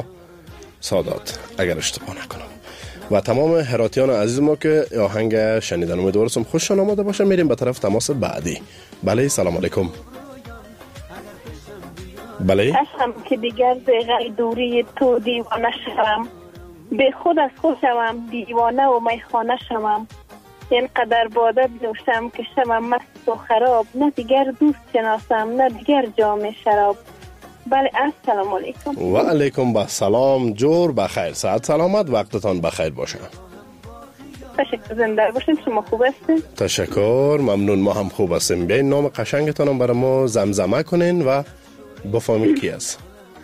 سعادات اگر اشتباه نکنم و تمام هراتیان عزیز ما که آهنگ شنیدن. امیدوارم خوششان آمده باشه. میریم به طرف تماس بعدی. بله سلام علیکم. بله اشم که دیگر زیغه دوری تو دیوانه شدم. به خود از خود شوم، دیوانه و میخانه شوم، اینقدر باده بنوشم که شوم مست و خراب، نه دیگر دوست شناسم نه دیگر جام شراب. بله السلام علیکم. و علیکم السلام. جور بخیر، صحت سلامت، وقتتان بخیر باشه. تشکر، زنده باشین. شما خوب هستین؟ تشکر، ممنون، ما هم خوب هستیم. بیاین نام قشنگتان هم برای ما زمزمه کنین و بفهمید کی است.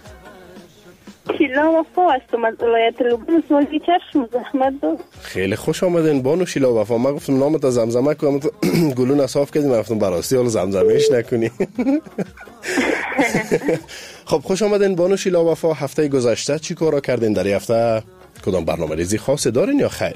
شیلا وفا هستم از ولایت لوگان، سوالی چشم زحمت دو. خیلی خوش آمدین بانو شیلا وفا. من گفتم نامت زمزمه کنم تو گلون صاف کردیم، گفتم براستی حالا زمزمهش نکنی. خب خوش آمدین بانو شیلا وفا. هفته گذشته چی کارا کردین؟ در هفته کدام برنامه‌ریزی خاصی دارین یا خیر؟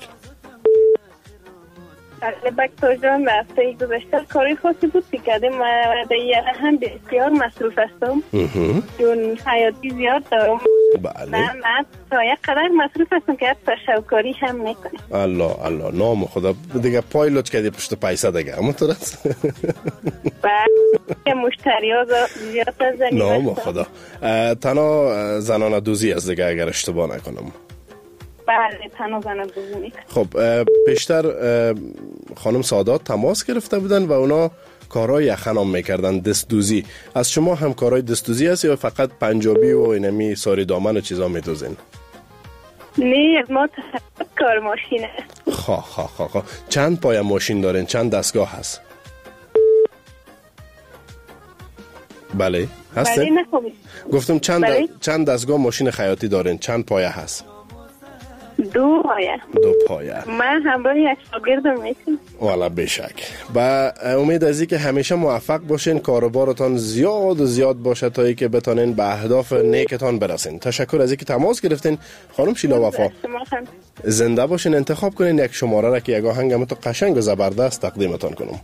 بکتر جان به هفته گذشته کاری خاصی بود که کردیم و در یه هم بسیار مصروف هستم چون حیاتی زیاد دارم. بله. من تا یک قدر مصروف هستم که حتی شوکاری هم میکنم. الله الله، نام خدا دیگه پایلوت کردی پشت پیسه دیگه همونطور است. بله مشتری ها زیاد از زنی نام خدا. تنها زنانه دوزی است دیگه اگر اشتباه نکنم. بله تنها زنانه دوزی میکنم. خب بیشتر خانم سادات تماس گرفته بودن و اونا کارهای یخنام میکردن، دست دوزی. از شما هم کارهای دست دوزی هست یا فقط پنجابی و اینمی ساری دامن و چیزا میدوزین؟ نه ما کار ماشینه. خواه چند پای ماشین دارین؟ چند دستگاه هست؟ بله هستن؟ بله نخوبید. گفتم چند دستگاه ماشین خیاطی دارین؟ چند پایه هست؟ 2 پایه. 2 پایه. من همراه یک شاگردم میشم. والا بشک. با امید از این که همیشه موفق باشین، کاروبارتان زیاد باشه تا ای که بتانین به اهداف نیکتان برسین. تشکر از این که تماس گرفتین خانم شیلا وفا. زنده باشین. انتخاب کنین یک شماره را که یک آهنگ تو قشنگ و زبردست تقدیمتان کنم.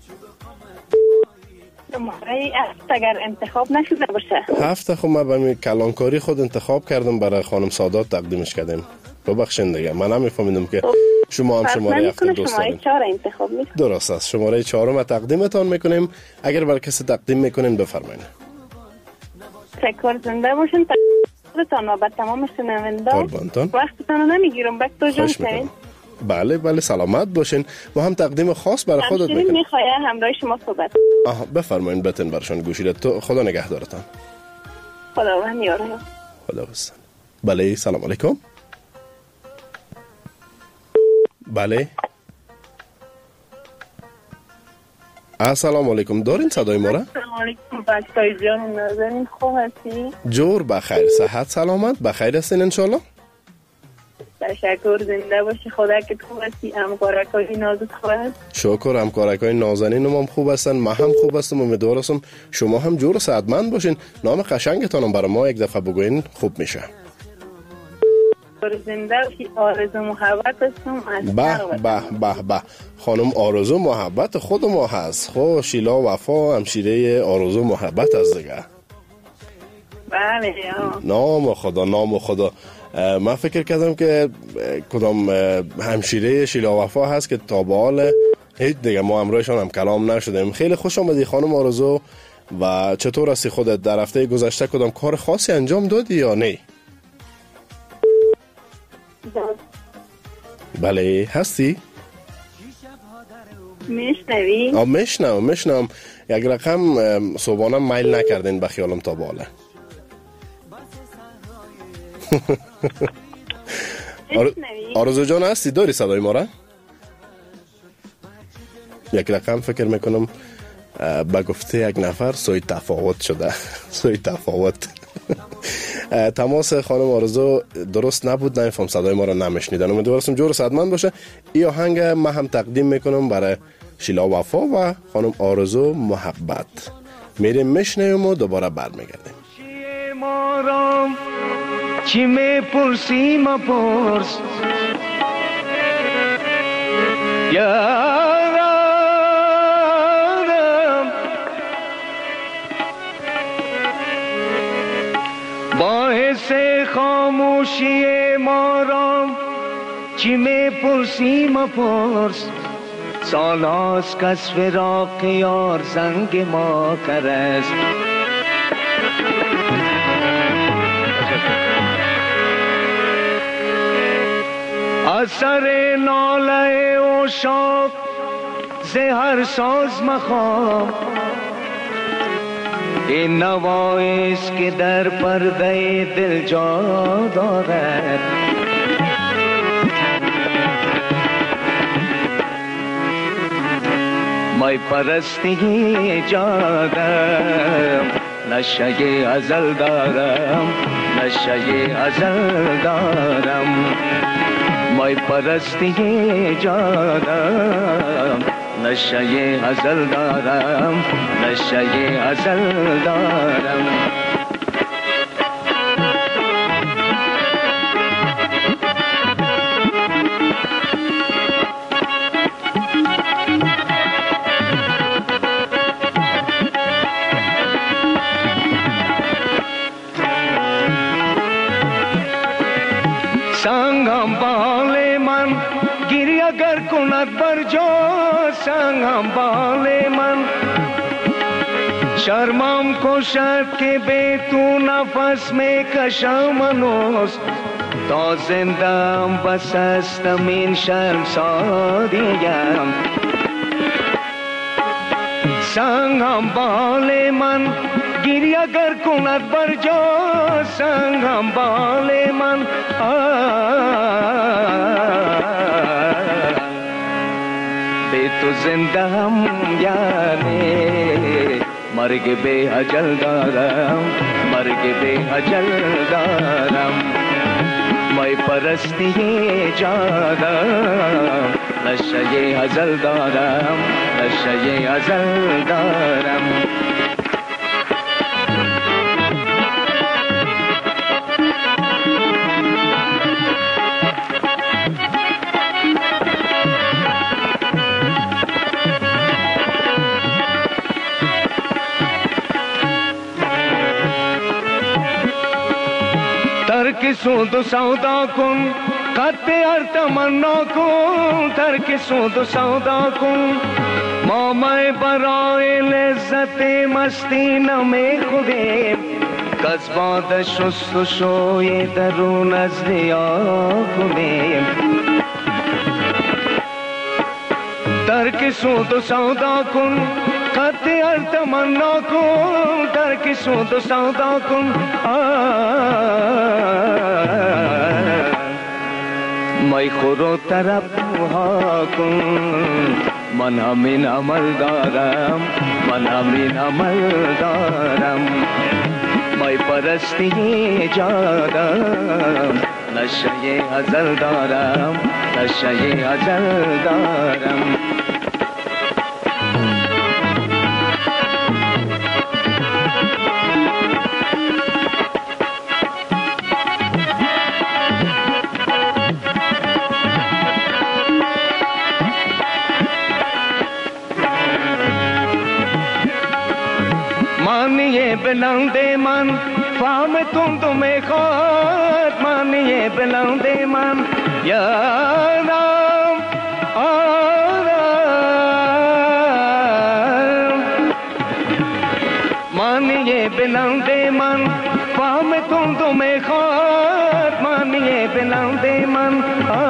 شماره اگر انتخاب نشده باشه. هفته خب من به کلانکاری خود انتخاب کردم برای خانم سادات تقدیمش کردیم. ببخشید دیگه من نمیفهمیدم که شما هم شماره 7 دوست دارین. شماره 4 انتخاب میکنید. درست است. شماره 4 ما تقدیمتان میکنیم. اگر برای کسی تقدیم میکنین بفرمایید. تشکر، زنده باشین. تا نوبت تمام شنوندگان وقتتون رو نمیگیرم. بکتر جان کنین. بله سلامت باشین. ما هم تقدیم خاص برای خودت میکنیم. همچنین میخوایم همراه شما صحبت. بفرمایید بتن برشان گوشید. تو خدا نگهدارتان. خداوند یارو. خدا بستن. بله سلام علیکم. بله السلام علیکم. دارین صدای ما را؟ السلام علیکم بچه‌های جان نازنین، خوب هستی؟ جور بخیر، صحت سلامت، بخیر هستین انشالله؟ تشکر، زنده باشی. خدا که خوب هستی. همکارکای نازت خوب هست؟ شکر، همکارکای نازنین هم خوب هستن، ما هم خوب هستم. امیدوار هستم شما هم جور و صحتمند باشین. نام قشنگتان برای ما یک دفعه بگوین خوب میشه. زنده باشی. آرزو محبت هستم. به خانم آرزو محبت خود ما هست. خب شیلا وفا همشیره آرزو محبت از دیگه. بله نام خدا. من فکر کردم که کدام همشیره شیلا وفا هست که تا به حال هیچ دیگه ما همراهشان هم کلام نشدیم. خیلی خوش آمدی خانم آرزو. و چطور هستی خودت؟ در هفته گذشته کدام کار خاصی انجام دادی یا نه؟ بله هستی؟ میشنوی؟ میشنم. یک رقم صبحانه میل نکردین به خیالم تا بالا. آرزو جان هستی؟ داری صدای ما را؟ یک رقم فکر میکنم به گفته یک نفر سوی تفاوت شده. سوی تفاوت. تماس خانم آرزو درست نبود، نمیفهم صدای ما رو نمیشنیدن. امیدوارم جور صحتمند باشه. این آهنگ ما هم تقدیم میکنم برای شیلا وفا و خانم آرزو محبت. میریم میشنیم و دوباره برمیگردیم. مارم چی میپرسی مپرس یارم، باعث خاموشی مارم چی میپرسی مپرس. سال هاست که از فراق یار زنگ ما کرست. اثر ناله عشاق ز هر ساز مخوام، این نوایست که در پرده دل جا دارد. مای پرستی جا دارم، نشه ازل دارم، نشه ازل دارم. مای پرستی جا دارم، نشه ازل دارم، نشه ازل دارم. سنگم بال من گیری اگر کند بر جا، سنگم بال من شرمم کشد که به تو نفس می کشم هنوز. تا زندم بس هستم این شرمساریم. سنگم بال من گیری اگر کند بر جا، سنگم بال من به تو زنده هم یعنی مرگ به اجل دارم، مرگ به اجل دارم. مای پرستی جادم، نشه ازل دارم، نشه ازل دارم. ترک سود و سودا کن، قطع هر تمنا کن. ترک سود و سودا کن، ما می برای لذت مستی نمی خودیم. کس باد شست و شوی درون از ریا کنیم. ترک سود و سودا کن، قطع هر تمنا کن. ترک سود و سودا کن، مای خور و طرب ها کن. من همین عمل دارم، من همین عمل دارم. مای پرستی جادم، نشه ازل دارم، نشه ازل دارم. مانیه بلند من فهم تند میخواد، مانیه بلند من یارم آرام. مانیه بلند من فهم تند میخواد، مانیه بلند من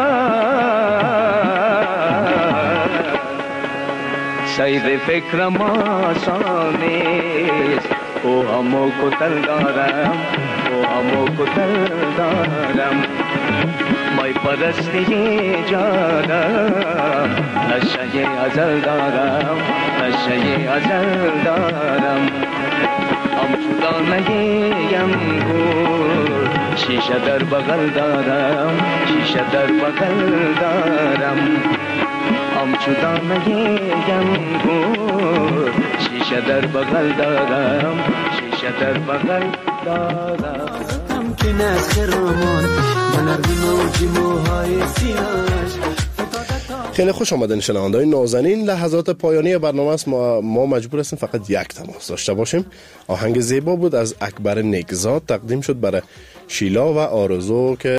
سید فکرم آسان نیست. او همو کتل دارم، او همو کتل دارم. مای پرستی جانم، نشه ازل دارم، نشه ازل دارم. همچودانه ینگور شیشه در بغل دارم، شیشه در بغل دارم. همچودانه ینگور شیشه در بغل دارم، شیشه در بغل دارم. که نخرمان من موجی موهای سیاش. خیلی خوش آمدین شنونده‌های نازنین. لحظات پایانی برنامه است. ما مجبور هستیم فقط یک تماس داشته باشیم. آهنگ زیبا بود از اکبر نیکزاد، تقدیم شد برای شیلا و آرزو که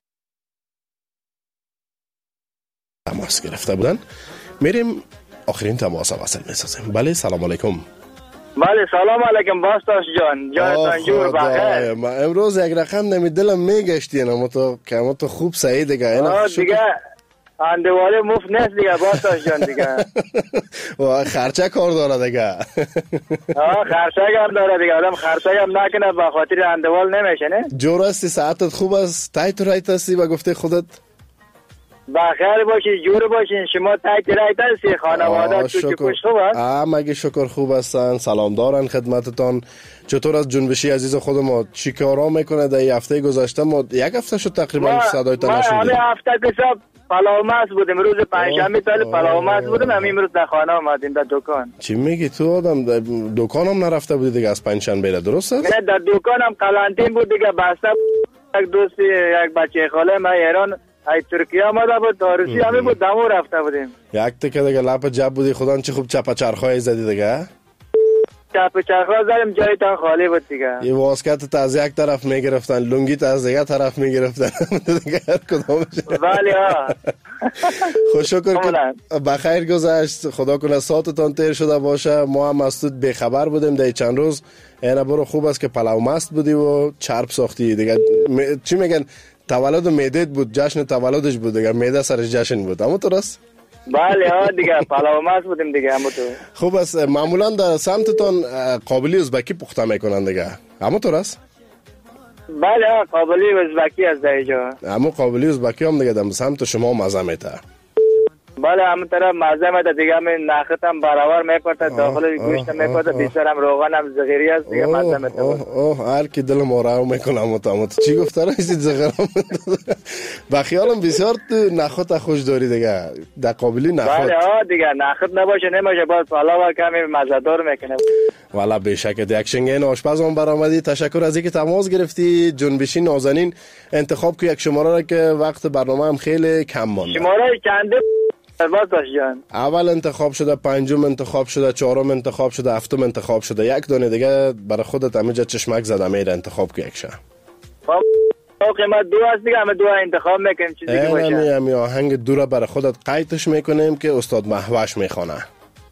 تماس گرفته بودن. میریم آخرین تماس وصل میسازیم. بله سلام علیکم. بله سلام علیکم باستاش جان، جانتان جور بخیر. ما امروز یک رقم نمی دلم میگشتین اما تو خوب سعید دیگه. دیگه اندواله مفت نیست دیگه باستاش جان دیگه. و خرچه کار داره دیگه. خرچه هم داره دیگه. آدم خرچه هم نکنه به خاطر اندوال نمیشه نه. جور هستی، ساعتت خوب است، تایت و رایت هستی و گفته خودت بخیر باشی، جور باشین. شما تایت رایت هستی، خانواده تو خوش خوب است؟ مگه شکر خوب هستن، سلام دارن خدمتتان. چطور از جنبشی عزیز خود ما چی کارا میکنه؟ در این هفته گذشته ما یک هفته شد تقریبا صدایتان نشدیم. ما همه هفته که سب پلاو ماست بودیم، روز پنجشنبه تا پلاو ماست بودیم، امروز در خانه اومدیم در دکان. چی میگی تو آدم؟ دکانم نرفته بودی دیگه از پنجشنبه، درست است؟ نه در دکانم قلانتین بود دیگه، بسته. یک دوستی یک بچه خاله ما ایران ای ترکیه آمده بود، داروسی همه بود، دمو رفته بودیم. یک تکه دیگه لپ جب بودی، خدا چه خوب چپ چرخای زدی دیگه. چپ چرخا زدیم، جایتان خالی بود دیگه. یه واسکت از یک طرف میگرفتن، لنگیت از دیگه طرف میگرفتن دیگه، هر کدومش. بله ها. خوش شکر که بخیر گذشت، خدا کنه ساعتتان تیر شده باشه. ما هم از تو بخبر بودیم در چند روز. اینا برو خوب است که پلاو مست بودی و چرب ساختی دیگه. چی میگن؟ تولد معدت بود، جشن تولدش بود دیگه، معده سرش جشن بود. اما درست؟ بله ها دیگه، پلاو مست بودیم دیگه. اما تو خوب است. معمولا در سمتتان قابلی ازبکی پخته میکنن دیگه، اما درست؟ بله ها، قابلی ازبکی از اینجا. اما قابلی ازبکی هم دیگه در سمت شما مزه میته. بله همون طرف مزه میده دیگه، همین نخت هم برابر میکنه، داخل گوشت میکنه، بیشتر هم روغن هم زغیری است دیگه، مزه میده. هر کی دل ما رو میکنه. اما چی گفته رئیس زغرام؟ بخیالم بسیار تو نخت خوش داری دیگه، در قابلی نخت. بله ها دیگه، نخت نباشه نمیشه، باز پلاو کمی مزه دار میکنه. والا بشک یک شنگین آشپزم برآمدی. تشکر از اینکه تماس گرفتی. جنبشی نازنین انتخاب که یک شماره را که وقت برنامه هم خیلی کم مونده. شماره چنده جان؟ اول انتخاب شده، پنجم انتخاب شده، چهارم انتخاب شده، هفتم انتخاب شده. یک دونه دیگه برای خودت همینجا چشمک زده میره انتخاب که یکشه. قیمت دو است دیگه، همه دو انتخاب میکنیم چیزی که باشه. همین آهنگ دو را برای خودت قیدش میکنیم که استاد مهوش میخونه.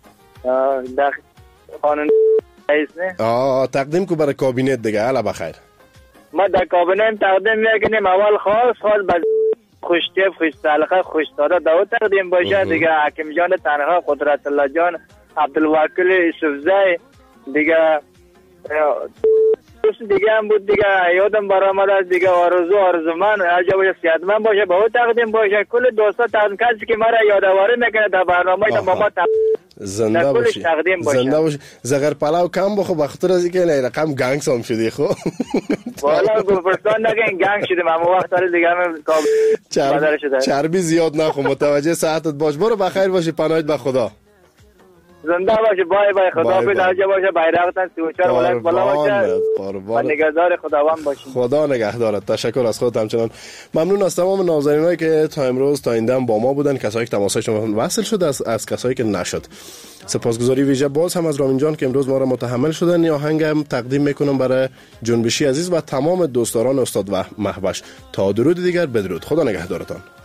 در قانون رئیس نه؟ تقدیم کو برای کابینت دیگه. الا بخیر. ما در کابینت تقدیم میکنیم. اول خاص خوشتیب، خوش سالخه، خوش داده داود تقدیم باشه دیگه. حکیم جان تنها، قدرت الله جان، عبدالوکیل یوسفزی دیگه، دوست دیگه هم بود دیگه، یادم برآمد از دیگه. آرزومند اجا باشه، صحتمند باشه، به او تقدیم باشه. کل دوستا تقدیم، کسی که مرا یادآوری میکنه در برنامه ما زنده باشی، زنده باشی. زغر پلاو کم بخو بخاطر از اینکه رقم گنگ سام شدی. خب والا گلپرستان نگین گنگ شدیم، اما وقت داره دیگه همه چربی زیاد نخو، متوجه صحتت باش. برو بخیر باشی، پناهت به خدا. زنده باشه. بای بای. خدا به درجه باشه. بیرقتن 34 ولایت بالا باشه و نگهدار خداوند باشین. خدا نگهدارت. تشکر از خودت همچنان. ممنون از تمام نازنینایی که تا امروز تا این دم با ما بودن، کسایی که تماسشون وصل شد، از کسایی که نشد. سپاسگزاری ویژه باز هم از رامین جان که امروز ما را متحمل شدن. این آهنگ هم تقدیم میکنم برای جنبشی عزیز و تمام دوستداران استاد و مهوش. تا درود دیگر، بدرود. خدا نگهدارتان.